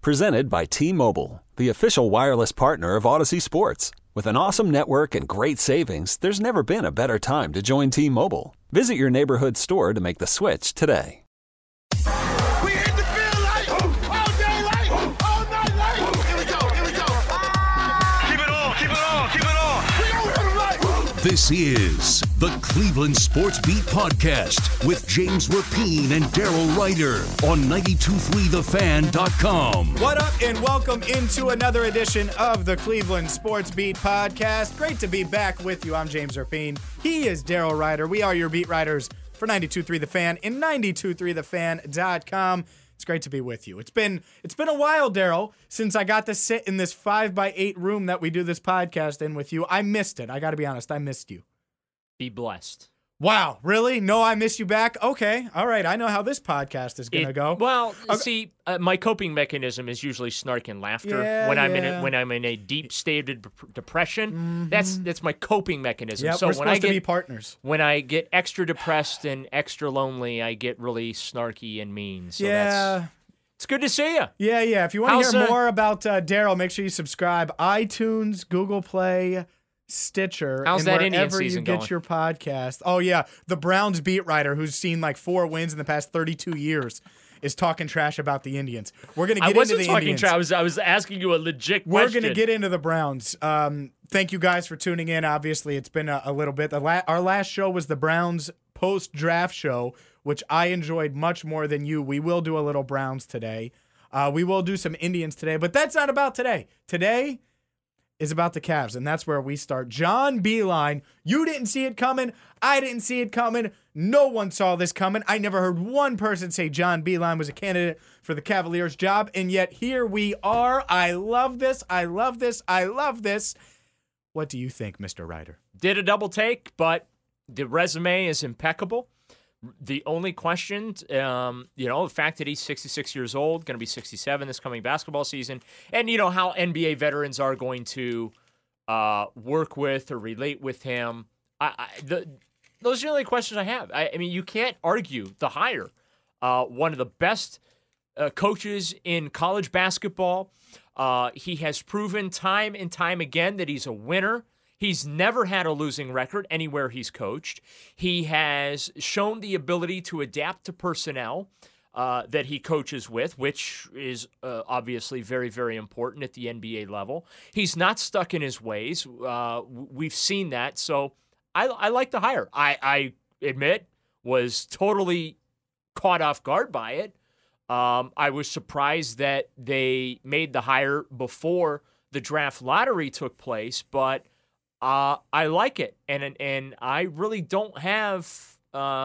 Presented by T-Mobile, the official wireless partner of Odyssey Sports. With an awesome network and great savings, there's never been a better time to join T-Mobile. Visit your neighborhood store to make the switch today. We hit the field like all day like all night like. Here we go. Keep it on. We don't hit them like. This is the Cleveland Sports Beat Podcast with James Rapien and Daryl Ryder on 92.3thefan.com. What up, and welcome into another edition of the Cleveland Sports Beat Podcast. Great to be back with you. I'm James Rapien. He is Daryl Ryder. We are your beat writers for 92.3 The Fan and 92.3thefan.com. It's great to be with you. It's been a while, Daryl, since I got to sit in this 5x8 room that we do this podcast in with you. I missed it. I got to be honest. I missed you. Be blessed. Wow, really? No, I missed you back? Okay, all right. I know how this podcast is going to go. Well, see, my coping mechanism is usually snark and laughter. When I'm in a deep state of depression, that's my coping mechanism. Yeah, so we're when supposed to be partners. When I get extra depressed and extra lonely, I get really snarky and mean. So it's good to see you. Yeah. If you want to hear more about Daryl, make sure you subscribe. iTunes, Google Play, Stitcher, How's and that Indian wherever you season get going? your podcast. Oh, yeah. The Browns beat writer who's seen like 4 wins in the past 32 years is talking trash about the Indians. We're going to get into the Indians. I wasn't talking trash. I was asking you a legit question. We're going to get into the Browns. Thank you guys for tuning in. Obviously, it's been a little bit. Our last show was the Browns post-draft show, which I enjoyed much more than you. We will do a little Browns today. We will do some Indians today, but that's not about today. Today is about the Cavs, and that's where we start. John Beilein, you didn't see it coming. I didn't see it coming. No one saw this coming. I never heard one person say John Beilein was a candidate for the Cavaliers job, and yet here we are. I love this. What do you think, Mr. Ryder? Did a double take, but the resume is impeccable. The only question, the fact that he's 66 years old, going to be 67 this coming basketball season, and how NBA veterans are going to work with or relate with him. Those are the only questions I have. I mean, you can't argue the hire. One of the best coaches in college basketball. He has proven time and time again that he's a winner. He's never had a losing record anywhere he's coached. He has shown the ability to adapt to personnel that he coaches with, which is obviously very, very important at the NBA level. He's not stuck in his ways. We've seen that. So I like the hire. I admit, was totally caught off guard by it. I was surprised that they made the hire before the draft lottery took place, but I like it, and I really don't have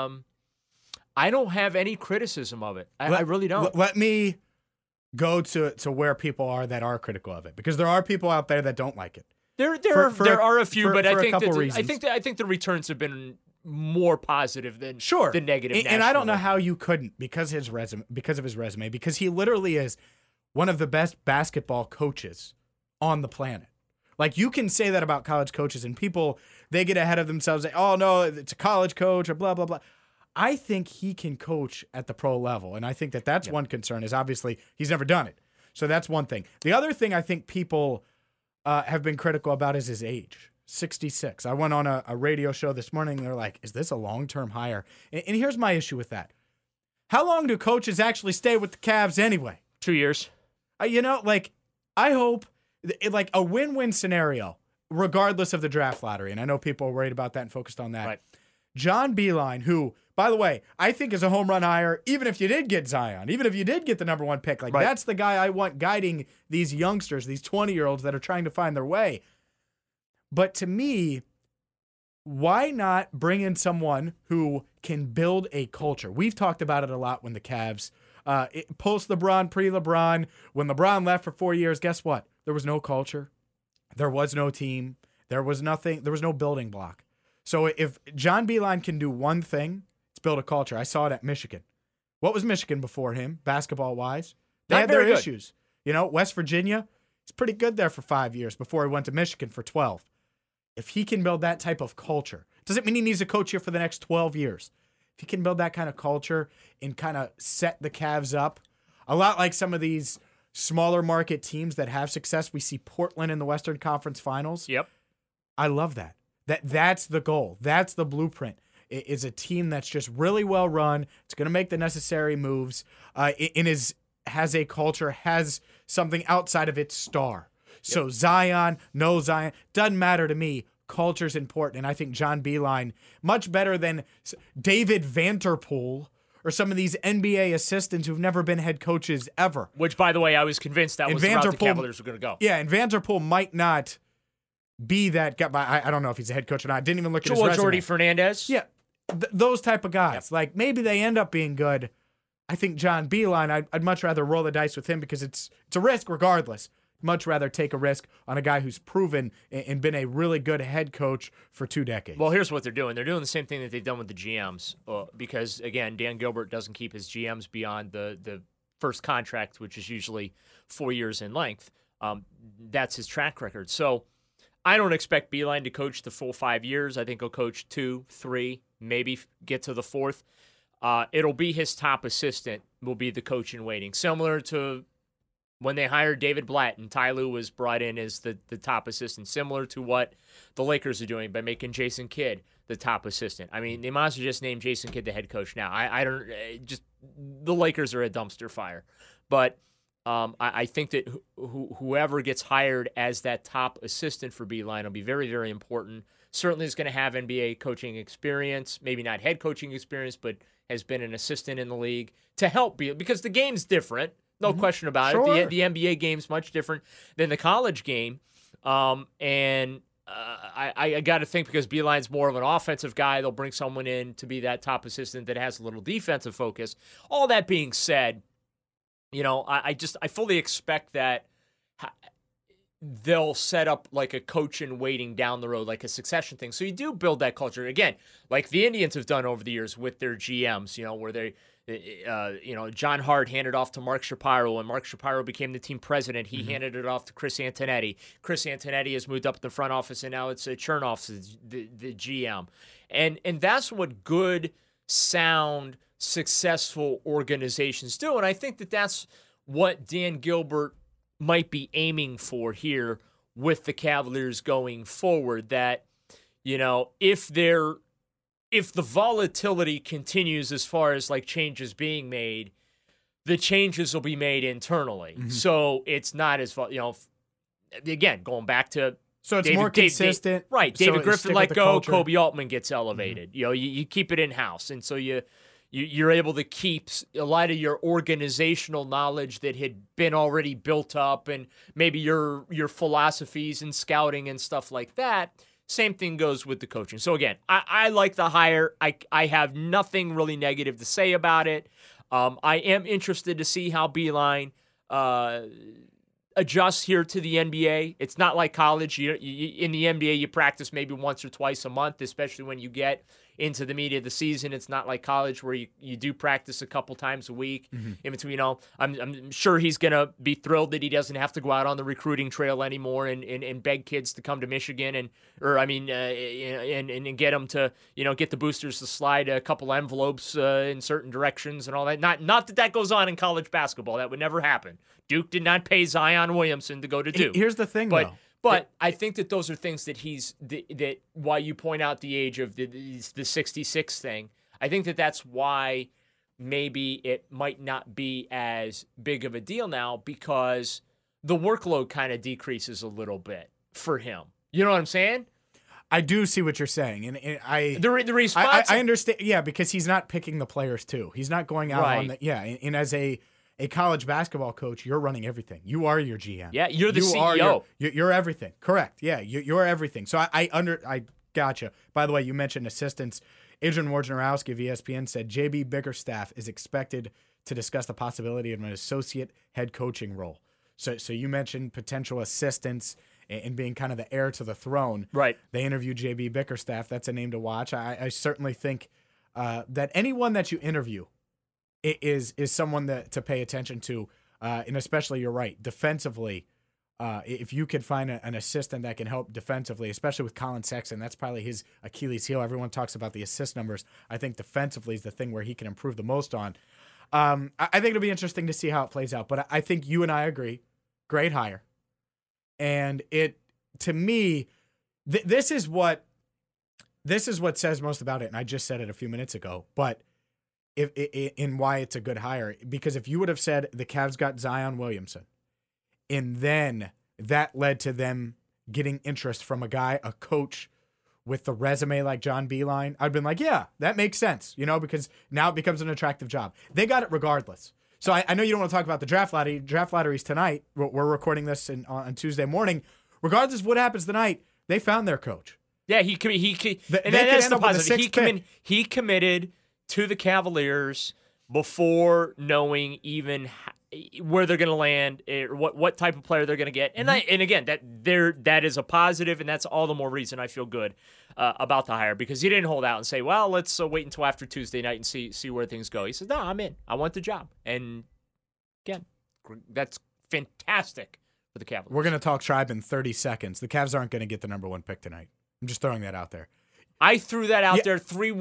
any criticism of it. I really don't. Let me go to where people are that are critical of it, because there are people out there that don't like it. There are a few, but I think the returns have been more positive than the negative. And I don't know how you couldn't because of his resume, because he literally is one of the best basketball coaches on the planet. Like, you can say that about college coaches, and people, they get ahead of themselves. Say, oh, no, it's a college coach or blah, blah, blah. I think he can coach at the pro level, and I think that's one concern is obviously he's never done it. So that's one thing. The other thing I think people have been critical about is his age, 66. I went on a radio show this morning, and they're like, is this a long-term hire? And here's my issue with that. How long do coaches actually stay with the Cavs anyway? 2 years. I hope like a win-win scenario, regardless of the draft lottery. And I know people are worried about that and focused on that. Right. John Beilein, who, by the way, I think is a home run hire, even if you did get Zion, even if you did get the number 1 pick. That's the guy I want guiding these youngsters, these 20-year-olds that are trying to find their way. But to me, why not bring in someone who can build a culture? We've talked about it a lot when the Cavs, post-LeBron, pre-LeBron, when LeBron left for 4 years, guess what? There was no culture. There was no team. There was nothing. There was no building block. So if John Beilein can do one thing, it's build a culture. I saw it at Michigan. What was Michigan before him, basketball-wise? They had their issues. West Virginia, he's pretty good there for 5 years before he went to Michigan for 12. If he can build that type of culture, doesn't mean he needs to coach here for the next 12 years. If he can build that kind of culture and kind of set the Cavs up, a lot like some of these smaller market teams that have success. We see Portland in the Western Conference Finals. Yep. I love that. That's the goal. That's the blueprint. It is a team that's just really well run. It's going to make the necessary moves. Has a culture, has something outside of its star. So Zion, no Zion, doesn't matter to me. Culture's important, and I think John Beilein, much better than David Vanterpool or some of these NBA assistants who've never been head coaches ever. Which, by the way, I was convinced that was the route the Cavaliers were going to go. Yeah, and Vanterpool might not be that guy. I don't know if he's a head coach or not. I didn't even look at his resume. Jordy Fernandez? Yeah, those type of guys. Like, maybe they end up being good. I think John Beilein, I'd much rather roll the dice with him because it's a risk regardless. Much rather take a risk on a guy who's proven and been a really good head coach for 2 decades. Well, here's what they're doing. They're doing the same thing that they've done with the GMs because, again, Dan Gilbert doesn't keep his GMs beyond the first contract, which is usually 4 years in length. That's his track record. So I don't expect Beilein to coach the full 5 years. I think he'll coach 2, 3, maybe get to the 4th. It'll be his top assistant will be the coach in waiting, similar to when they hired David Blatt and Ty Lue was brought in as the top assistant, similar to what the Lakers are doing by making Jason Kidd the top assistant. I mean, they might as well just name Jason Kidd the head coach now. I don't just the Lakers are a dumpster fire, but I think that whoever gets hired as that top assistant for Beilein will be very, very important. Certainly is going to have NBA coaching experience, maybe not head coaching experience, but has been an assistant in the league to help because the game's different. No question about it. The NBA game's much different than the college game. I got to think because Beilein's more of an offensive guy, they'll bring someone in to be that top assistant that has a little defensive focus. All that being said, I fully expect that they'll set up like a coach in waiting down the road, like a succession thing. So you do build that culture. Again, like the Indians have done over the years with their GMs, where they John Hart handed off to Mark Shapiro, and Mark Shapiro became the team president. He handed it off to Chris Antonetti. Chris Antonetti has moved up in the front office, and now it's Chernoff's the GM. And that's what good, sound, successful organizations do. And I think that that's what Dan Gilbert might be aiming for here with the Cavaliers going forward, that, if the volatility continues as far as like changes being made, the changes will be made internally. Mm-hmm. So it's not as, again, going back to so it's more consistent. Right. David Griffin let go, culture. Kobe Altman gets elevated. Mm-hmm. You keep it in-house. And so you're able to keep a lot of your organizational knowledge that had been already built up and maybe your philosophies and scouting and stuff like that. Same thing goes with the coaching. So, again, I like the hire. I have nothing really negative to say about it. I am interested to see how Beilein adjusts here to the NBA. It's not like college. You in the NBA, you practice maybe once or twice a month, especially when you get into the meat of the season. It's not like college where you do practice a couple times a week. Mm-hmm. In between, I'm sure he's going to be thrilled that he doesn't have to go out on the recruiting trail anymore and beg kids to come to Michigan and get them to, get the boosters to slide a couple envelopes in certain directions and all that. Not that goes on in college basketball. That would never happen. Duke did not pay Zion Williamson to go to Duke. Here's the thing, though. But I think that those are things that that why you point out the age of the 66 thing. I think that that's why maybe it might not be as big of a deal now because the workload kind of decreases a little bit for him. You know what I'm saying? I do see what you're saying, and the response. I understand. Yeah, because he's not picking the players too. He's not going out on the and as a college basketball coach, you're running everything. You are your GM. Yeah, you're the CEO. You're everything. Correct. Yeah, you're everything. So I gotcha. By the way, you mentioned assistants. Adrian Wojnarowski of ESPN said JB Bickerstaff is expected to discuss the possibility of an associate head coaching role. So you mentioned potential assistants and being kind of the heir to the throne. Right. They interviewed JB Bickerstaff. That's a name to watch. I certainly think that anyone that you interview is someone to pay attention to, and especially, you're right, defensively, if you could find an assistant that can help defensively, especially with Colin Sexton, that's probably his Achilles heel. Everyone talks about the assist numbers. I think defensively is the thing where he can improve the most on. I think it'll be interesting to see how it plays out. But I think you and I agree. Great hire. And to me, this is what says most about it. And I just said it a few minutes ago. But in why it's a good hire, because if you would have said the Cavs got Zion Williamson, and then that led to them getting interest from a coach with the resume like John Beilein, I'd been like, yeah, that makes sense, because now it becomes an attractive job. They got it regardless. So I know you don't want to talk about the draft lottery. Draft lottery's tonight. We're recording this on Tuesday morning. Regardless of what happens tonight, they found their coach. Yeah, and that's the positive. He committed to the Cavaliers before knowing even where they're going to land, or what type of player they're going to get. And again, that is a positive, and that's all the more reason I feel good about the hire, because he didn't hold out and say, well, let's wait until after Tuesday night and see where things go. He said, no, I'm in. I want the job. And again, that's fantastic for the Cavaliers. We're going to talk Tribe in 30 seconds. The Cavs aren't going to get the number 1 pick tonight. I'm just throwing that out there. I threw that out there 3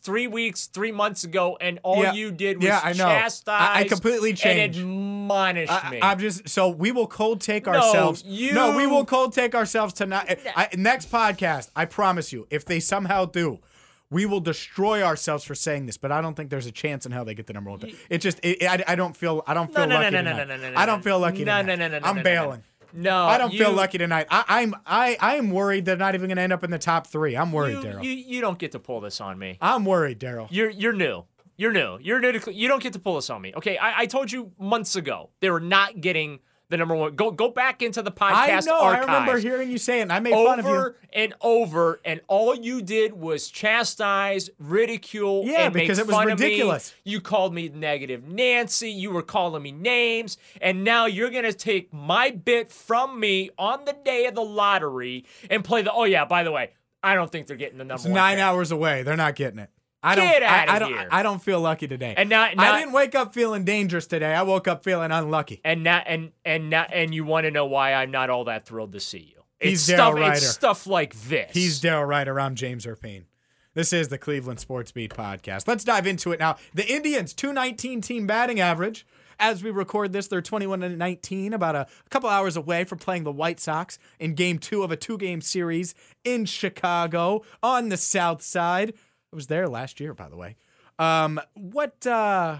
months ago, and all you did was chastise. I completely changed. And admonish me. I'm just so we will cold take ourselves. We will cold take ourselves tonight. Next podcast, I promise you, if they somehow do, we will destroy ourselves for saying this. But I don't think there's a chance in hell they get the number 1 pick. I don't feel lucky tonight. I don't feel lucky tonight. I'm bailing. No, I don't feel lucky tonight. I am worried they're not even going to end up in the top 3. I'm worried, Daryl. You don't get to pull this on me. I'm worried, Daryl. You're new. You don't get to pull this on me. Okay, I told you months ago they were not getting the number 1. Go back into the podcast archives. I remember hearing you say it, and I made fun of you. Over, and all you did was chastise, ridicule, and make fun of me. because it was ridiculous. You called me Negative Nancy. You were calling me names, and now you're going to take my bit from me on the day of the lottery and play by the way, I don't think they're getting the number 1 It's 9 pick. hours away. They're not getting it. Get out of here. I don't feel lucky today. And now I didn't wake up feeling dangerous today. I woke up feeling unlucky. And you want to know why I'm not all that thrilled to see you. He's Daryl Ryder. It's stuff like this. He's Daryl Ryder. I'm James Rapien. This is the Cleveland Sports Beat podcast. Let's dive into it now. The Indians, 219 team batting average. As we record this, they're 21-19, about a couple hours away from playing the White Sox in Game 2 of a 2-game series in Chicago on the South Side. I was there last year, by the way. What are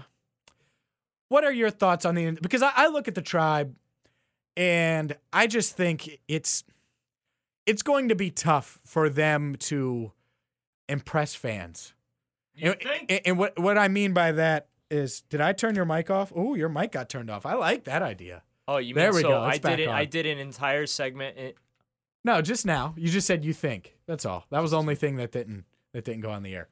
your thoughts on the? Because I look at the Tribe, and I just think it's going to be tough for them to impress fans. You think? And what I mean by that is, did I turn your mic off? Oh, your mic got turned off. I like that idea. Oh, you mean there we go. I did an entire segment. No, just now. You just said you think. That's all. That was the only thing that didn't go on the air.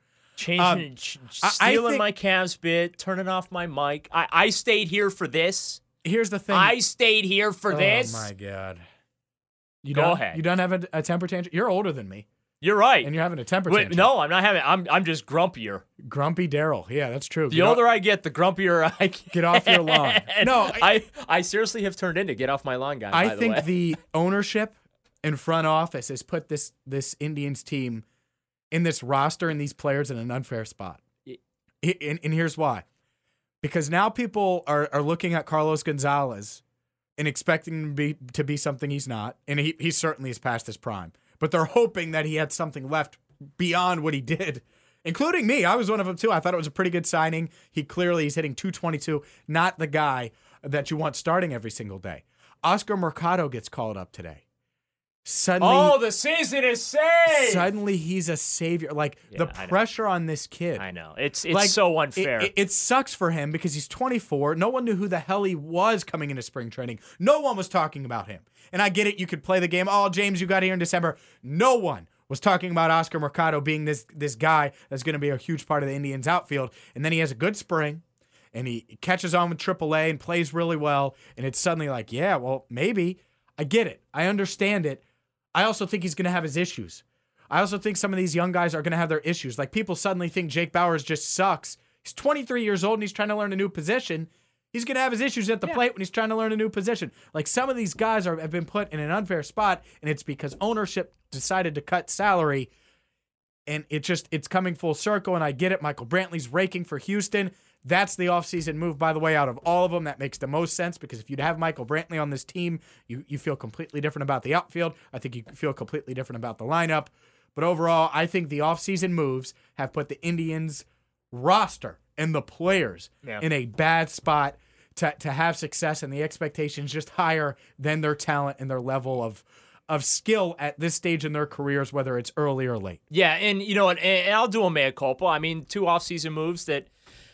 Stealing my Cavs bit, turning off my mic. I stayed here for this. Here's the thing. I stayed here for this. Oh, my God. Go ahead. You don't have a temper tantrum? You're older than me. You're right. And you're having a temper tantrum. No, I'm not having I'm just grumpier. Grumpy Daryl. Yeah, that's true. The older I get, the grumpier I get. Get off your lawn. No, I seriously have turned into get off my lawn guy, I think the ownership and front office has put this Indians team in this roster and these players in an unfair spot. And here's why. Because now people are looking at Carlos Gonzalez and expecting him to be something he's not. And he certainly is past his prime. But they're hoping that he had something left beyond what he did, including me. I was one of them, too. I thought it was a pretty good signing. He's hitting 222, not the guy that you want starting every single day. Oscar Mercado gets called up today. Suddenly, the season is saved. Suddenly, he's a savior. The pressure on this kid. I know. It's so unfair. It sucks for him because he's 24. No one knew who the hell he was coming into spring training. No one was talking about him. And I get it. You could play the game. Oh, James, you got here in December. No one was talking about Oscar Mercado being this guy that's going to be a huge part of the Indians' outfield. And then he has a good spring, and he catches on with AAA and plays really well. And it's suddenly like, yeah, well, maybe. I get it. I understand it. I also think he's going to have his issues. I also think some of these young guys are going to have their issues. Like, people suddenly think Jake Bauers just sucks. He's 23 years old and he's trying to learn a new position. He's going to have his issues at the plate when he's trying to learn a new position. Like, some of these guys have been put in an unfair spot, and it's because ownership decided to cut salary, and it's coming full circle, and I get it. Michael Brantley's raking for Houston. That's the offseason move, by the way, out of all of them. That makes the most sense because if you'd have Michael Brantley on this team, you feel completely different about the outfield. I think you feel completely different about the lineup. But overall, I think the offseason moves have put the Indians roster and the players in a bad spot to have success, and the expectations just higher than their talent and their level of skill at this stage in their careers, whether it's early or late. Yeah, and you know, and I'll do a mea culpa. I mean, 2 offseason moves that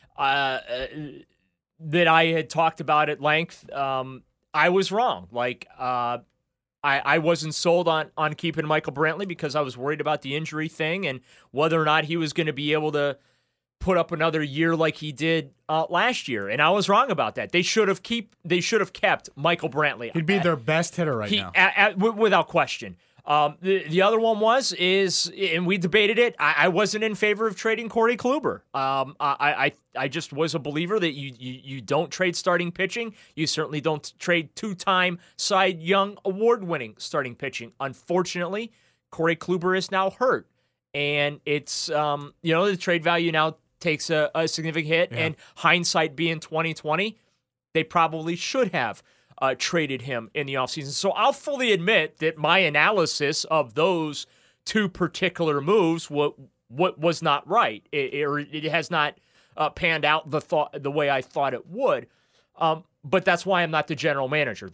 that I had talked about at length. I was wrong. Like, I wasn't sold on keeping Michael Brantley because I was worried about the injury thing and whether or not he was going to be able to put up another year like he did last year, and I was wrong about that. They should have kept Michael Brantley. He'd be their best hitter right now, without question. The other one is, and we debated it. I wasn't in favor of trading Corey Kluber. I just was a believer that you don't trade starting pitching. You certainly don't trade 2-time Cy Young award-winning starting pitching. Unfortunately, Corey Kluber is now hurt, and it's the trade value now takes a significant hit. And hindsight being 2020, they probably should have traded him in the offseason. So I'll fully admit that my analysis of those 2 particular moves what was not right. It has not panned out the way I thought it would. But that's why I'm not the general manager.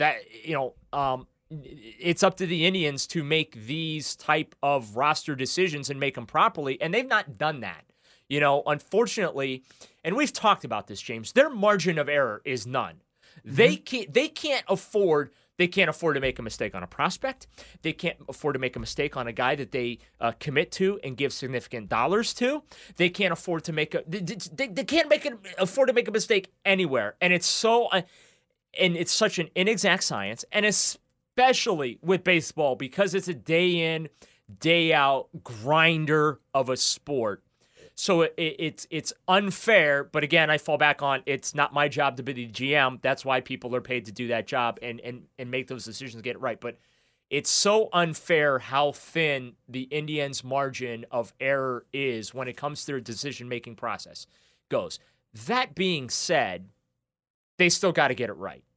It's up to the Indians to make these type of roster decisions and make them properly, and they've not done that. Unfortunately, and we've talked about this, James, their margin of error is none. They can't afford to make a mistake on a prospect. They can't afford to make a mistake on a guy that they commit to and give significant dollars to. They can't afford to make afford to make a mistake anywhere. And it's it's such an inexact science, and especially with baseball because it's a day in, day out grinder of a sport. So it's unfair, but again, I fall back on it's not my job to be the GM. That's why people are paid to do that job and make those decisions, get it right. But it's so unfair how thin the Indians' margin of error is when it comes to their decision-making process goes. That being said, they still got to get it right.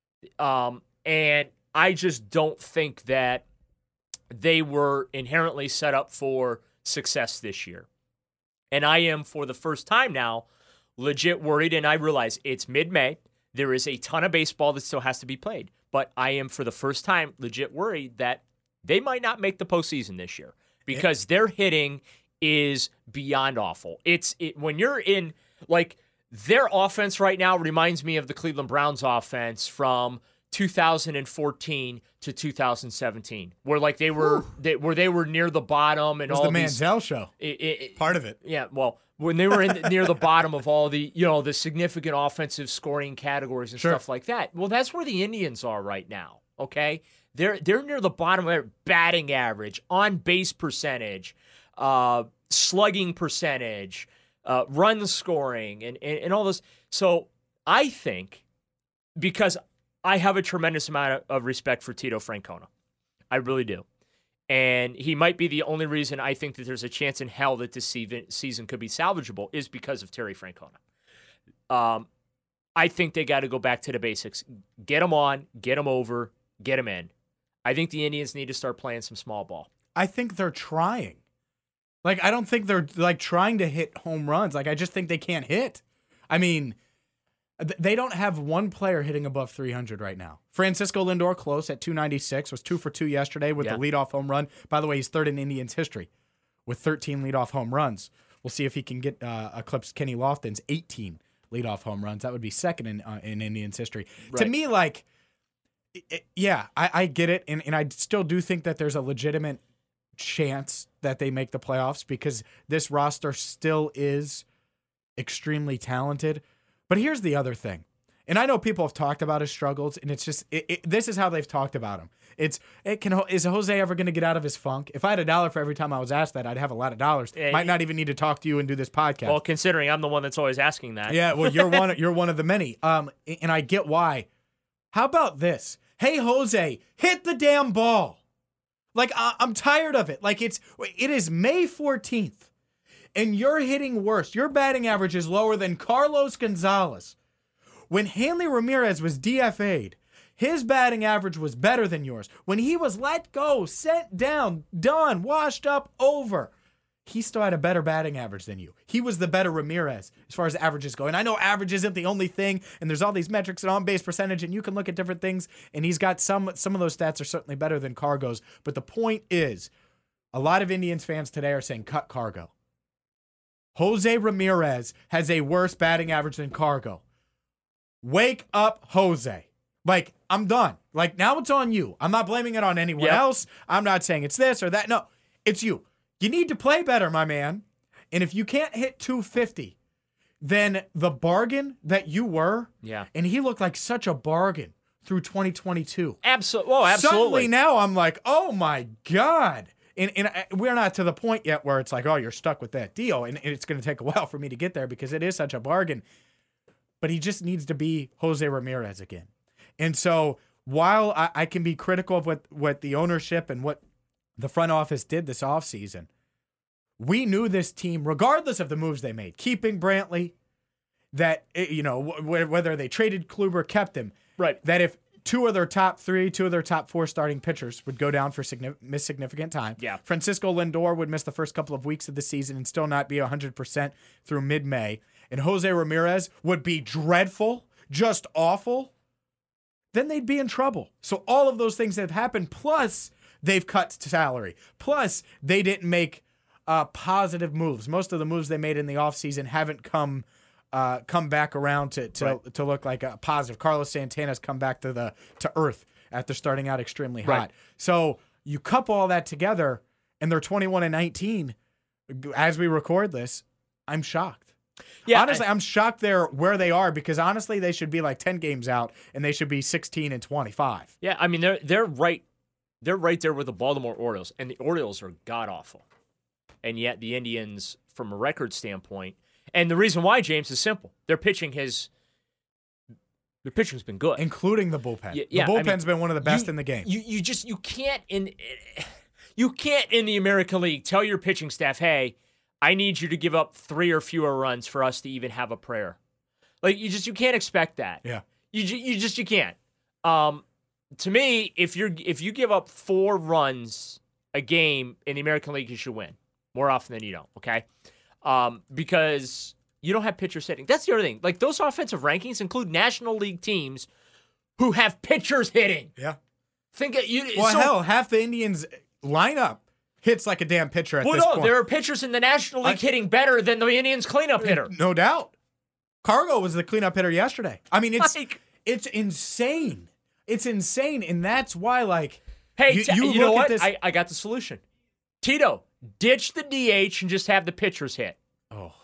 And I just don't think that they were inherently set up for success this year. And I am, for the first time now, legit worried, and I realize it's mid-May. There is a ton of baseball that still has to be played. But I am, for the first time, legit worried that they might not make the postseason this year because their hitting is beyond awful. When you're in, like, their offense right now reminds me of the Cleveland Browns offense from 2014 to 2017, where like they were near the bottom and it was all the Manziel show. Part of it. Yeah, well, when they were near the bottom of all the the significant offensive scoring categories and stuff like that. Well, that's where the Indians are right now. Okay, they're near the bottom of their batting average, on base percentage, slugging percentage, run scoring, and all this. So I think because I have a tremendous amount of respect for Tito Francona. I really do. And he might be the only reason I think that there's a chance in hell that this season could be salvageable is because of Terry Francona. I think they got to go back to the basics. Get them on, get them over, get them in. I think the Indians need to start playing some small ball. I think they're trying. Like, I don't think they're like trying to hit home runs. Like, I just think they can't hit. I mean, they don't have one player hitting above 300 right now. Francisco Lindor close at 296, was 2 for 2 yesterday with the leadoff home run. By the way, he's third in Indians history with 13 leadoff home runs. We'll see if he can get eclipse Kenny Lofton's 18 leadoff home runs. That would be second in Indians history. Right. To me, like, I get it, and I still do think that there's a legitimate chance that they make the playoffs because this roster still is extremely talented. But here's the other thing. And I know people have talked about his struggles, and it's just this is how they've talked about him. Is Jose ever going to get out of his funk? If I had $1 for every time I was asked that, I'd have a lot of dollars. Might not even need to talk to you and do this podcast. Well, considering I'm the one that's always asking that. Yeah, well, you're one of the many. And I get why. How about this? Hey, Jose, hit the damn ball. Like, I'm tired of it. Like, it is May 14th. and you're hitting worse. Your batting average is lower than Carlos Gonzalez. When Hanley Ramirez was DFA'd, his batting average was better than yours. When he was let go, sent down, done, washed up, over, he still had a better batting average than you. He was the better Ramirez as far as averages go. And I know average isn't the only thing, and there's all these metrics and on-base percentage, and you can look at different things, and he's got some of those stats are certainly better than Cargo's. But the point is, a lot of Indians fans today are saying, cut Cargo. Jose Ramirez has a worse batting average than Cargo. Wake up, Jose. Like, I'm done. Like, now it's on you. I'm not blaming it on anyone else. I'm not saying it's this or that. No, it's you. You need to play better, my man. And if you can't hit 250, then the bargain that you were, and he looked like such a bargain through 2022. Absolutely. Oh, absolutely. Suddenly now I'm like, oh my God. And we're not to the point yet where it's like, oh, you're stuck with that deal. And it's going to take a while for me to get there because it is such a bargain. But he just needs to be Jose Ramirez again. And so while I can be critical of what the ownership and what the front office did this offseason, we knew this team, regardless of the moves they made, keeping Brantley, that, whether they traded Kluber, kept him, right? That if two of their top 4 starting pitchers would go down for miss significant time. Yeah. Francisco Lindor would miss the first couple of weeks of the season and still not be 100% through mid-May. And Jose Ramirez would be dreadful, just awful. Then they'd be in trouble. So all of those things that have happened, plus they've cut salary, plus they didn't make positive moves. Most of the moves they made in the offseason haven't come back around to look like a positive. Carlos Santana's come back to earth after starting out extremely hot. Right. So you couple all that together, and they're 21-19 as we record this. I'm shocked. Yeah, honestly, I'm shocked they're where they are because honestly, they should be like 10 games out and they should be 16-25. Yeah, I mean they're right there with the Baltimore Orioles, and the Orioles are god awful, and yet the Indians, from a record standpoint, and the reason why, James, is simple: their pitching's been good, including the bullpen. The bullpen's been one of the best in the game. You can't in the American League tell your pitching staff, hey, I need you to give up 3 or fewer runs for us to even have a prayer. Like you can't expect that. Yeah. You can't. To me, if you give up 4 runs a game in the American League, you should win more often than you don't. Okay. Because you don't have pitchers hitting. That's the other thing. Like those offensive rankings include National League teams who have pitchers hitting. Yeah. Hell, half the Indians lineup hits like a damn pitcher at this point. There are pitchers in the National League hitting better than the Indians' cleanup hitter. No doubt. Cargo was the cleanup hitter yesterday. I mean, it's insane. It's insane, and that's why, like, hey, you know what? I got the solution. Tito, ditch the DH and just have the pitchers hit. Oh,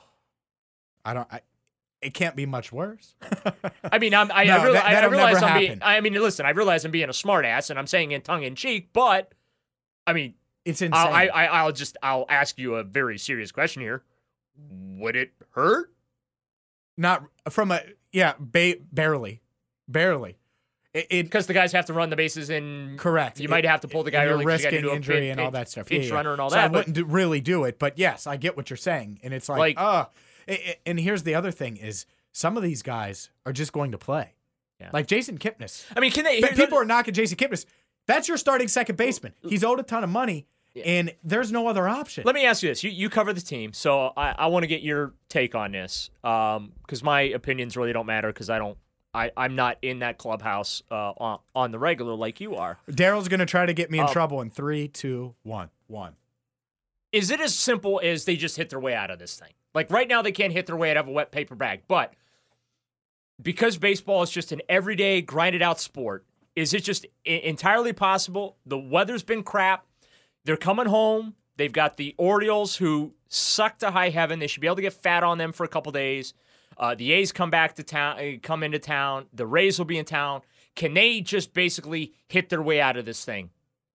it can't be much worse. I mean, I realize I realize I'm being a smartass, and I'm saying it tongue in cheek, but I mean. It's insane. I'll ask you a very serious question here. Would it hurt? Not from barely. Because the guys have to run the bases and correct. You might have to pull the guy early, risking injury and all that stuff. Pinch runner and all that. I wouldn't really do it, but yes, I get what you're saying, and it's like and here's the other thing is some of these guys are just going to play, like Jason Kipnis. I mean, people are knocking Jason Kipnis. That's your starting second baseman. He's owed a ton of money, and there's no other option. Let me ask you this. You cover the team, so I want to get your take on this because my opinions really don't matter because I'm not in that clubhouse on the regular like you are. Daryl's going to try to get me in trouble in 3, 2, 1. Is it as simple as they just hit their way out of this thing? Like right now they can't hit their way out of a wet paper bag, but because baseball is just an everyday grinded out sport, is it just entirely possible? The weather's been crap. They're coming home. They've got the Orioles who suck to high heaven. They should be able to get fat on them for a couple days. The A's come into town. The Rays will be in town. Can they just basically hit their way out of this thing?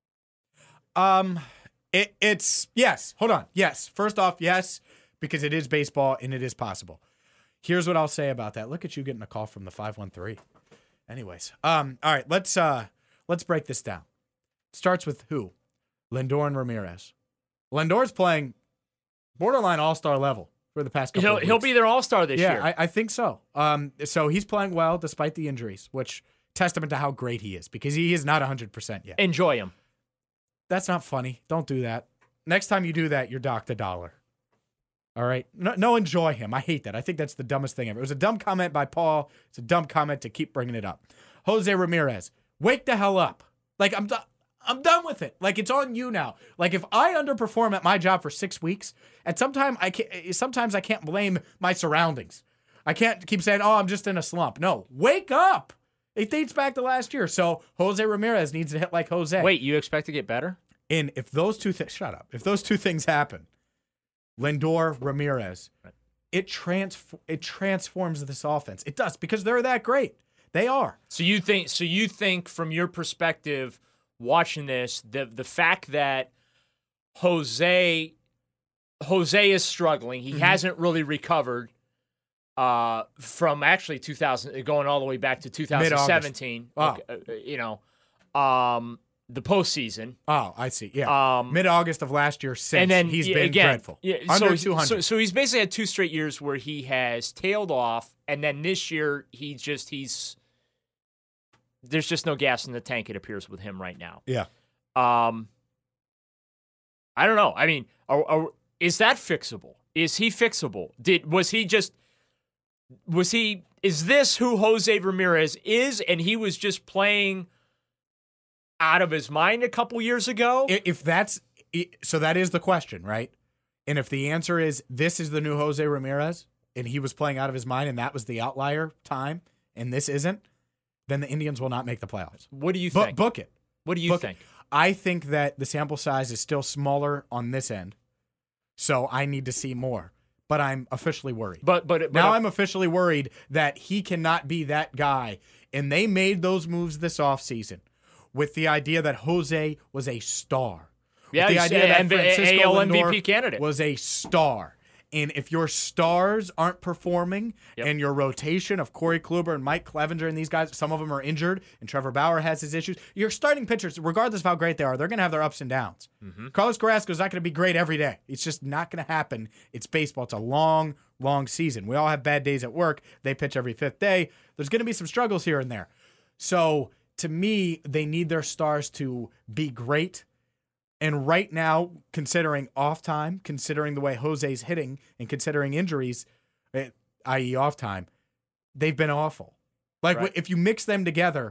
It's yes. Hold on. Yes. First off, yes, because it is baseball and it is possible. Here's what I'll say about that. Look at you getting a call from the 513. Anyways, all right, let's break this down. It starts with who? Lindor and Ramirez. Lindor's playing Borderline all-star level for the past couple of weeks. He'll be their all-star this year. I think so. So he's playing well despite the injuries, which testament to how great he is because he is not 100% yet. Enjoy him. That's not funny. Don't do that. Next time you do that, you're docked $1. All right? No, enjoy him. I hate that. I think that's the dumbest thing ever. It was a dumb comment by Paul. It's a dumb comment to keep bringing it up. Jose Ramirez, wake the hell up. Like, I'm done with it. Like, it's on you now. Like, if I underperform at my job for 6 weeks, and sometimes I can't blame my surroundings. I can't keep saying, oh, I'm just in a slump. No, wake up. It dates back to last year. So Jose Ramirez needs to hit like Jose. Wait, you expect to get better? And if those two things, shut up. If those two things happen, Lindor, Ramirez, it transforms this offense. It does because they're that great. They are. So you think from your perspective, watching this, the fact that Jose is struggling, he hasn't really recovered from actually 2000, going all the way back to 2017. Wow. The postseason. Oh, I see. Yeah. Mid-August of last year since, and then he's been dreadful. Yeah, Under 200. So he's basically had 2 straight years where he has tailed off, and then this year there's just no gas in the tank, it appears, with him right now. Yeah. I don't know. I mean, is that fixable? Is he fixable? Is this who Jose Ramirez is, and he was just playing out of his mind a couple years ago? So that is the question, right? And if the answer is this is the new Jose Ramirez, and he was playing out of his mind, and that was the outlier time, and this isn't, then the Indians will not make the playoffs. What do you think? Book it. What do you think? I think that the sample size is still smaller on this end, so I need to see more. But I'm officially worried. But now I'm officially worried that he cannot be that guy. And they made those moves this offseason with the idea that Jose was a star. Yeah, with the idea that Francisco AL Lindor MVP candidate was a star. And if your stars aren't performing and your rotation of Corey Kluber and Mike Clevenger and these guys, some of them are injured and Trevor Bauer has his issues, your starting pitchers, regardless of how great they are, they're going to have their ups and downs. Carlos Carrasco is not going to be great every day. It's just not going to happen. It's baseball. It's a long, long season. We all have bad days at work. They pitch every 5th day. There's going to be some struggles here and there. So to me, they need their stars to be great. And right now, considering off time, considering the way Jose's hitting, and considering injuries, i.e. off time, they've been awful. Like, if you mix them together,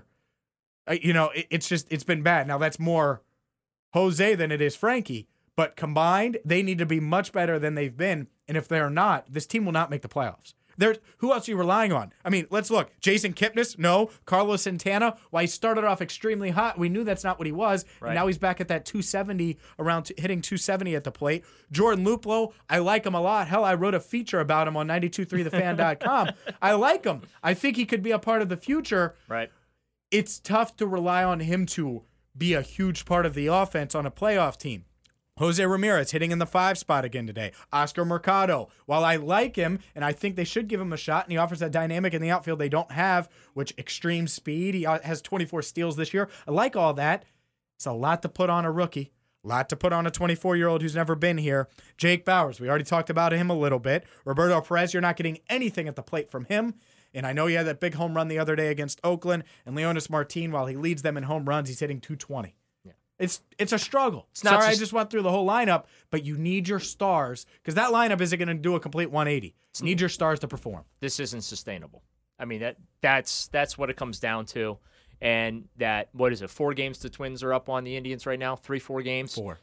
it's been bad. Now, that's more Jose than it is Frankie. But combined, they need to be much better than they've been. And if they're not, this team will not make the playoffs. Who else are you relying on? I mean, let's look. Jason Kipnis? No. Carlos Santana? Why, he started off extremely hot. We knew that's not what he was. Right. And now he's back at that 270, hitting 270 at the plate. Jordan Luplow, I like him a lot. Hell, I wrote a feature about him on 923thefan.com. I like him. I think he could be a part of the future. Right. It's tough to rely on him to be a huge part of the offense on a playoff team. Jose Ramirez hitting in the 5 spot again today. Oscar Mercado, while I like him, and I think they should give him a shot, and he offers that dynamic in the outfield they don't have, which extreme speed. He has 24 steals this year. I like all that. It's a lot to put on a rookie. A lot to put on a 24-year-old who's never been here. Jake Bauers, we already talked about him a little bit. Roberto Perez, you're not getting anything at the plate from him. And I know he had that big home run the other day against Oakland. And Leonis Martin, while he leads them in home runs, he's hitting 220. It's a struggle. Sorry, I just went through the whole lineup, but you need your stars because that lineup isn't going to do a complete 180. You need your stars to perform. This isn't sustainable. I memean, that's what it comes down to. And what is it, 4 games the Twins are up on the Indians right now? 3-4 games? 4.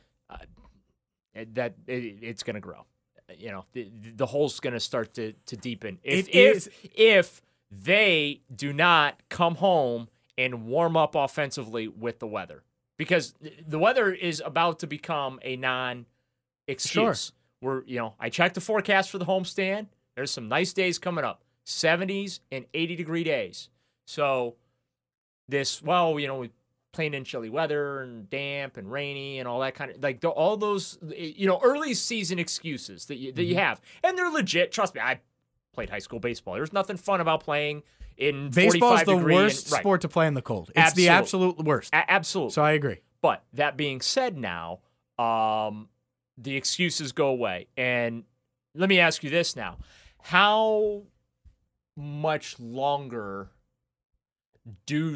It's going to grow. The hole's going to start to deepen. If they do not come home and warm up offensively with the weather. Because the weather is about to become a non-excuse. Sure. I checked the forecast for the homestand. There's some nice days coming up. 70s and 80-degree days. So we're playing in chilly weather and damp and rainy and all that kind of, all those, early season excuses that you have. And they're legit. Trust me, I played high school baseball. There's nothing fun about playing in baseball's the worst sport to play in the cold. It's the absolute worst. Absolutely. So I agree. But that being said now, the excuses go away. And let me ask you this now. How much longer do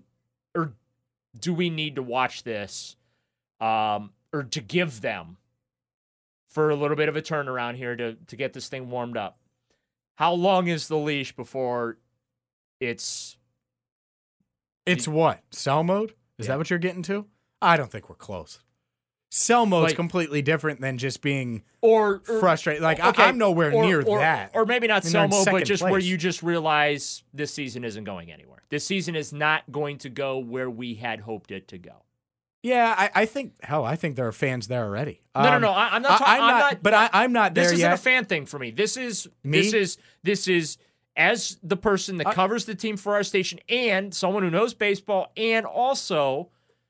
we need to watch this or to give them for a little bit of a turnaround here to get this thing warmed up? How long is the leash before it's what? Sell mode? Is that what you're getting to? I don't think we're close. Sell mode's completely different than just being frustrated. Like, okay, I'm nowhere near that. Or maybe not sell mode, but just place. where you just realize this season isn't going anywhere. This season is not going to go where we had hoped it to go. Yeah, I think there are fans there already. No. I'm not talking. I'm not there yet. This isn't a fan thing for me. This is as the person that covers the team for our station and someone who knows baseball and also,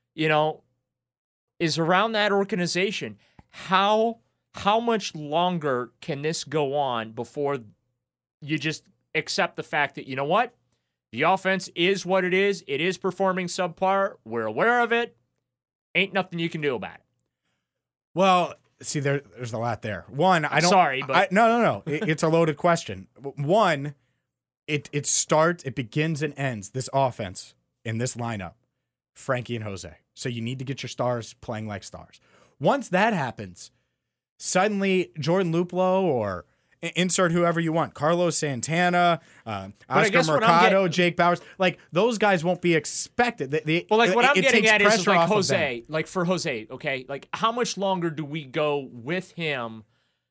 is around that organization. How much longer can this go on before you just accept the fact that, you know what? The offense is what it is. It is performing subpar. We're aware of it. Ain't nothing you can do about it. Well, see, there's a lot there. One, I don't. Sorry, but no. It's a loaded question. One, it begins and ends this offense in this lineup, Frankie and Jose. So you need to get your stars playing like stars. Once that happens, suddenly Jordan Luplow or insert whoever you want, Carlos Santana, Oscar Mercado, Jake Bowers, like those guys won't be expected. What I'm getting at is like Jose, like for Jose, okay, like how much longer do we go with him?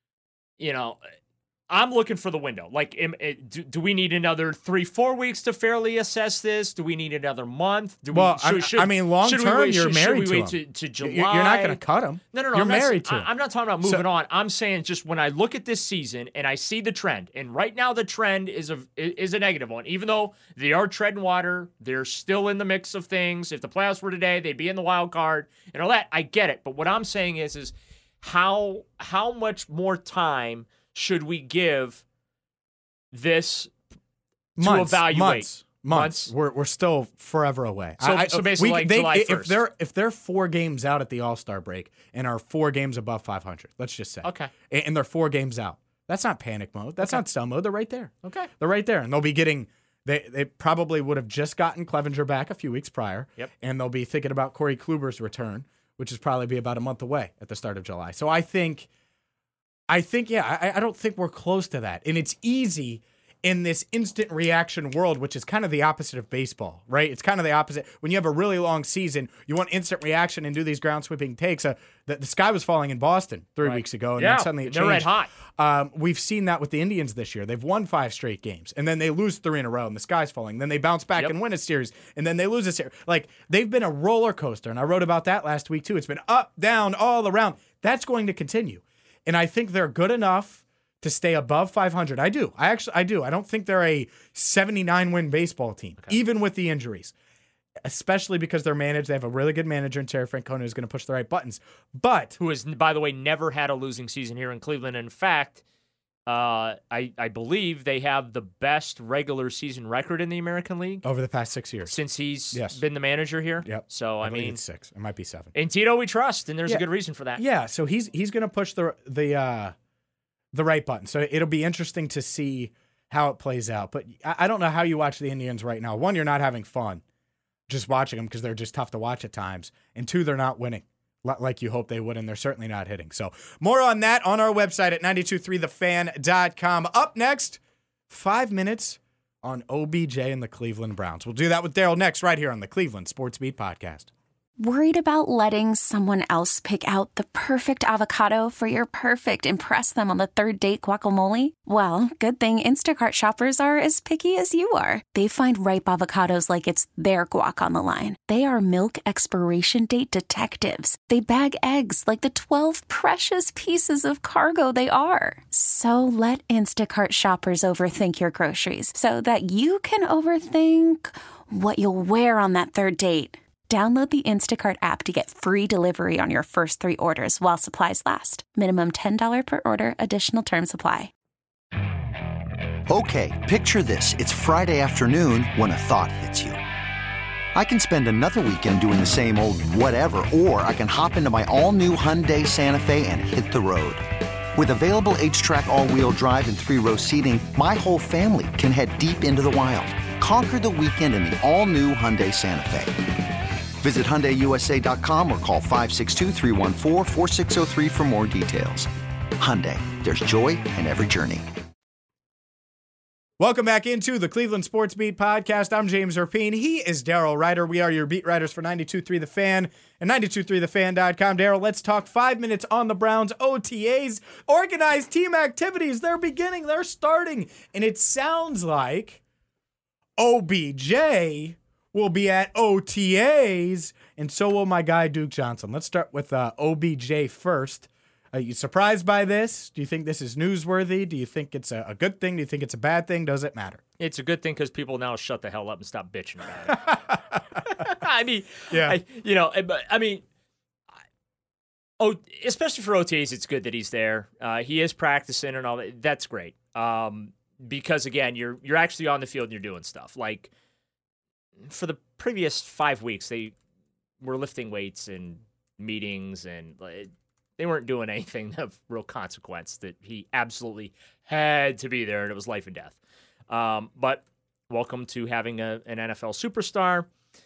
I'm looking for the window. Like, do we need another 3-4 weeks to fairly assess this? Do we need another month? Long term, you're married to him. Should we wait to July? You're not going to cut him. No. You're married to him. I'm not talking about moving on. I'm saying just when I look at this season and I see the trend, and right now the trend is a negative one. Even though they are treading water, they're still in the mix of things. If the playoffs were today, they'd be in the wild card and all that. I get it. But what I'm saying is how much more time should we give this to evaluate? Months. We're still forever away. So basically, July 1st. If they're 4 games out at the All-Star break and are 4 games above 500, let's just say. Okay. And they're 4 games out. That's not panic mode. That's not sell mode. They're right there. Okay. They're right there. And they'll be getting they probably would have just gotten Clevenger back a few weeks prior. Yep. And they'll be thinking about Corey Kluber's return, which is probably be about a month away at the start of July. So I think, I don't think we're close to that. And it's easy in this instant reaction world, which is kind of the opposite of baseball, right? It's kind of the opposite. When you have a really long season, you want instant reaction and do these ground sweeping takes. The sky was falling in Boston 3 weeks ago, and then suddenly it changed. They're red hot. We've seen that with the Indians this year. They've won 5 straight games, and then they lose 3 in a row, and the sky's falling. Then they bounce back and win a series, and then they lose a series. Like, they've been a roller coaster, and I wrote about that last week too. It's been up, down, all around. That's going to continue. And I think they're good enough to stay above 500. I do. I do. I don't think they're a 79-win baseball team, even with the injuries, especially because they're managed. They have a really good manager in Terry Francona who's going to push the right buttons. But who has, by the way, never had a losing season here in Cleveland. In fact, I believe they have the best regular season record in the American League over the past 6 years since he's been the manager here. Yep. So I mean, it's 6. It might be 7. And Tito, we trust, and there's a good reason for that. Yeah. So he's going to push the right button. So it'll be interesting to see how it plays out. But I don't know how you watch the Indians right now. 1, you're not having fun just watching them because they're just tough to watch at times. And 2, they're not winning like you hope they would, and they're certainly not hitting. So more on that on our website at 923thefan.com. Up next, 5 minutes on OBJ and the Cleveland Browns. We'll do that with Daryl next right here on the Cleveland Sports Beat Podcast. Worried about letting someone else pick out the perfect avocado for your perfect impress them on the 3rd date guacamole? Well, good thing Instacart shoppers are as picky as you are. They find ripe avocados like it's their guac on the line. They are milk expiration date detectives. They bag eggs like the 12 precious pieces of cargo they are. So let Instacart shoppers overthink your groceries so that you can overthink what you'll wear on that 3rd date. Download the Instacart app to get free delivery on your first 3 orders while supplies last. Minimum $10 per order. Additional terms apply. Okay, picture this. It's Friday afternoon when a thought hits you. I can spend another weekend doing the same old whatever, or I can hop into my all-new Hyundai Santa Fe and hit the road. With available H-Track all-wheel drive and 3-row seating, my whole family can head deep into the wild. Conquer the weekend in the all-new Hyundai Santa Fe. Visit HyundaiUSA.com or call 562-314-4603 for more details. Hyundai, there's joy in every journey. Welcome back into the Cleveland Sports Beat podcast. I'm James Rapien. He is Daryl Ryder. We are your beat writers for 92.3 The Fan and 92.3thefan.com. Daryl, let's talk 5 minutes on the Browns OTAs. Organized team activities. They're beginning. They're starting. And it sounds like OBJ will be at OTAs, and so will my guy Duke Johnson. Let's start with OBJ first. Are you surprised by this? Do you think this is newsworthy? Do you think it's a good thing? Do you think it's a bad thing? Does it matter? It's a good thing because people now shut the hell up and stop bitching about it. I mean, yeah. Especially for OTAs, it's good that he's there. He is practicing and all that. That's great. Because again, you're actually on the field and you're doing stuff. Like for the previous 5 weeks, they were lifting weights and meetings and they weren't doing anything of real consequence that he absolutely had to be there, and it was life and death. But welcome to having an NFL superstar.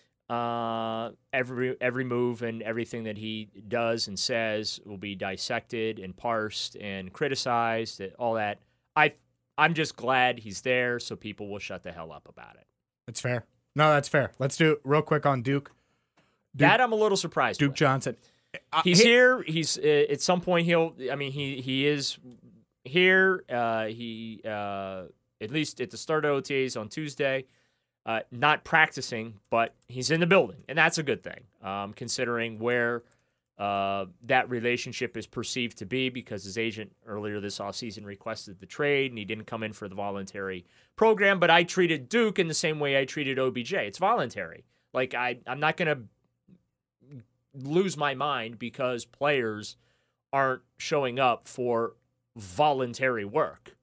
Every move and everything that he does and says will be dissected and parsed and criticized, all that. I'm just glad he's there so people will shut the hell up about it. That's fair. No, that's fair. Let's do it real quick on Duke. That I'm a little surprised Duke with. Johnson. He's here. He's at some point he is here. He at least at the start of OTAs on Tuesday, not practicing, but he's in the building, and that's a good thing, considering where that relationship is perceived to be, because his agent earlier this offseason requested the trade, and he didn't come in for the voluntary program. But I treated Duke in the same way I treated OBJ. It's voluntary. Like I'm not going to lose my mind because players aren't showing up for voluntary work.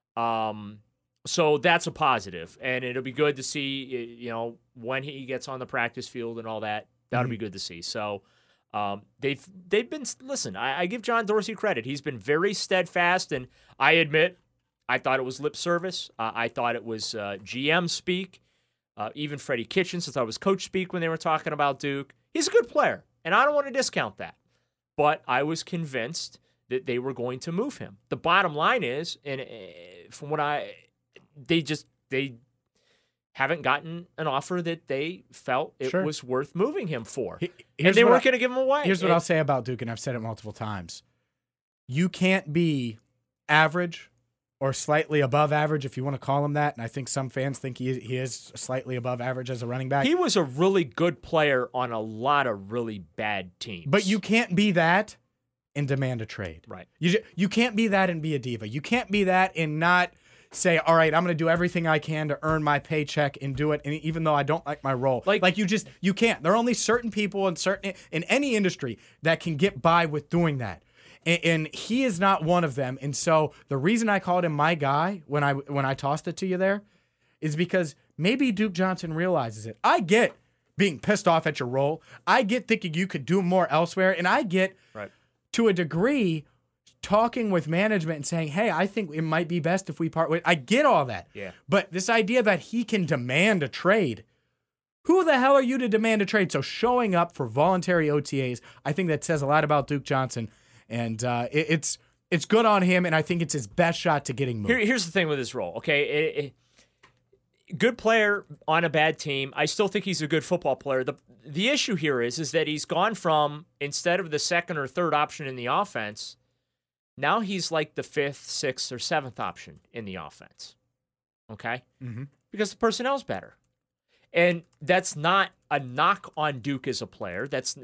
So that's a positive, and it'll be good to see, when he gets on the practice field and all that. That'll be good to see. So they've been, listen, I give John Dorsey credit. He's been very steadfast, and I admit I thought it was lip service. I thought it was GM speak. Even Freddie Kitchens, I thought it was coach speak when they were talking about Duke. He's a good player, and I don't want to discount that. But I was convinced that they were going to move him. The bottom line is, and from what they haven't gotten an offer that they felt it was worth moving him for. And they weren't going to give him away. Here's what I'll say about Duke, and I've said it multiple times. You can't be average or slightly above average, if you want to call him that. And I think some fans think he is slightly above average as a running back. He was a really good player on a lot of really bad teams. But you can't be that and demand a trade. Right. You can't be that and be a diva. You can't be that and not say, all right, I'm going to do everything I can to earn my paycheck and do it, and even though I don't like my role. You can't. There are only certain people in any industry that can get by with doing that. And he is not one of them. And so the reason I called him my guy when I tossed it to you there is because maybe Duke Johnson realizes it. I get being pissed off at your role. I get thinking you could do more elsewhere. And I get, to a degree, talking with management and saying, hey, I think it might be best if we part ways. I get all that. Yeah. But this idea that he can demand a trade, who the hell are you to demand a trade? So showing up for voluntary OTAs, I think that says a lot about Duke Johnson. And it's good on him, and I think it's his best shot to getting moved. Here's the thing with his role, okay? Good player on a bad team. I still think he's a good football player. The issue here is that he's gone from, instead of the second or third option in the offense, now he's like the fifth, sixth, or seventh option in the offense, okay? Mm-hmm. Because the personnel's better. And that's not a knock on Duke as a player. That's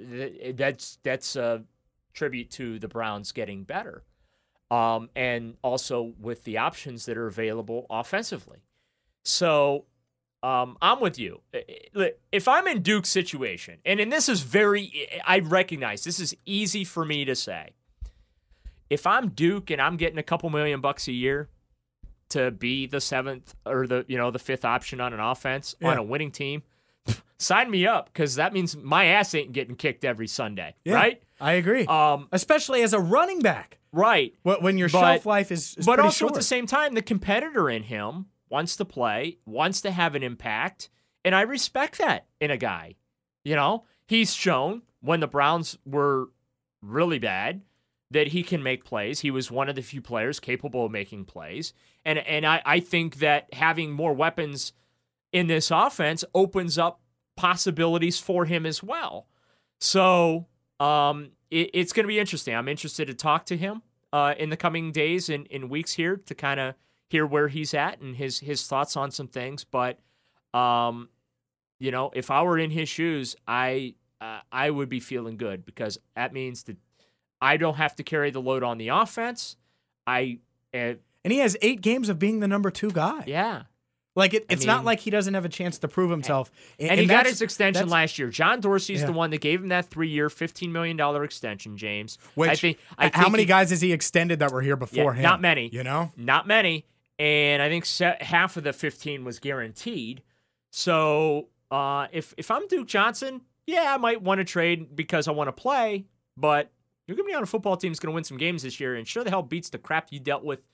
a tribute to the Browns getting better, and also with the options that are available offensively. So I'm with you. If I'm in Duke's situation, and this is I recognize this is easy for me to say. If I'm Duke and I'm getting a couple $1 million a year to be the seventh or the fifth option on an offense on a winning team, sign me up, because that means my ass ain't getting kicked every Sunday, Yeah, right? I agree. Especially as a running back. Right. When your shelf life is but pretty also short. at the same time, the competitor in him wants to play, wants to have an impact, and I respect that in a guy. You know, he's shown when the Browns were really bad that he can make plays. He was one of the few players capable of making plays. And I think that having more weapons in this offense opens up possibilities for him as well. So it's going to be interesting. I'm interested to talk to him in the coming days and in weeks here to kind of hear where he's at and his thoughts on some things. But, you know, if I were in his shoes, I would be feeling good, because that means that I don't have to carry the load on the offense. And he has 8 games of being the number 2 guy. Yeah. Like, it's not like he doesn't have a chance to prove himself. And he got his extension last year. John Dorsey's Yeah. the one that gave him that 3-year, $15 million extension, James. Which, I think how many guys has he extended that were here before him? Not many. You know? Not many. And I think half of the 15 was guaranteed. So if I'm Duke Johnson, yeah, I might want to trade because I want to play. But you're going to be on a football team that's going to win some games this year, and sure the hell beats the crap you dealt with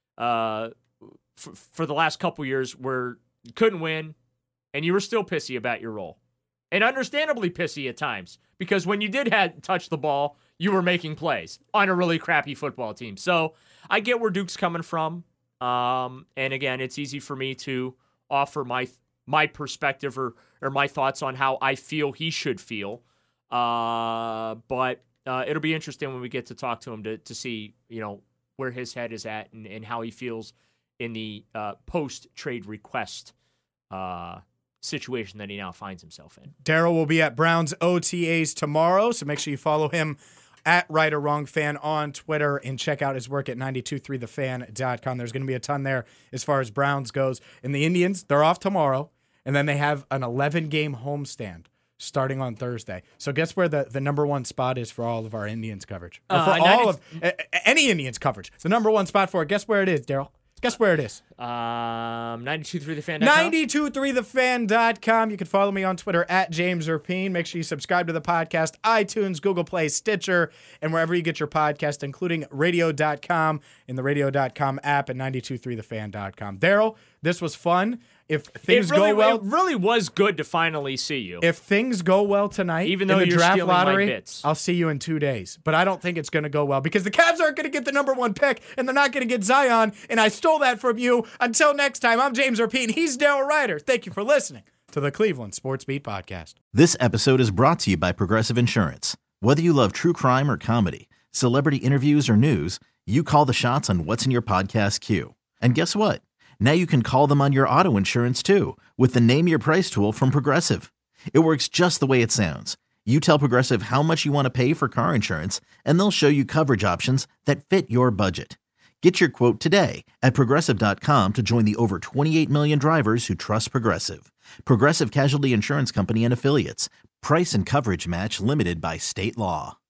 for the last couple years where you couldn't win and you were still pissy about your role. And understandably pissy at times, because when you did touch the ball, you were making plays on a really crappy football team. So I get where Duke's coming from. And again, it's easy for me to offer my perspective or my thoughts on how I feel he should feel. But it'll be interesting when we get to talk to him to see, you know, where his head is at and how he feels in the post-trade request situation that he now finds himself in. Daryl will be at Browns OTAs tomorrow, so make sure you follow him at Right or Wrong Fan on Twitter and check out his work at 923thefan.com. There's going to be a ton there as far as Browns goes. And the Indians, they're off tomorrow, and then they have an 11-game homestand starting on Thursday. So guess where the number 1 spot is for all of our Indians coverage? Or for all of any Indians coverage. The number 1 spot for it. Guess where it is, Daryl? Guess where it is? 923thefan.com. 923thefan.com. You can follow me on Twitter at James Rapien. Make sure you subscribe to the podcast, iTunes, Google Play, Stitcher, and wherever you get your podcast, including radio.com and the radio.com app and 923thefan.com. Daryl, this was fun. If things go well, it really was good to finally see you. If things go well tonight, even though in the you're draft stealing my lottery, bits. I'll see you in 2 days. But I don't think it's going to go well because the Cavs aren't going to get the number 1 pick, and they're not going to get Zion. And I stole that from you. Until next time, I'm James Rapien. He's Daryl Ryder. Thank you for listening to the Cleveland Sports Beat Podcast. This episode is brought to you by Progressive Insurance. Whether you love true crime or comedy, celebrity interviews or news, you call the shots on what's in your podcast queue. And guess what? Now you can call them on your auto insurance too with the Name Your Price tool from Progressive. It works just the way it sounds. You tell Progressive how much you want to pay for car insurance, and they'll show you coverage options that fit your budget. Get your quote today at Progressive.com to join the over 28 million drivers who trust Progressive. Progressive Casualty Insurance Company and Affiliates. Price and coverage match limited by state law.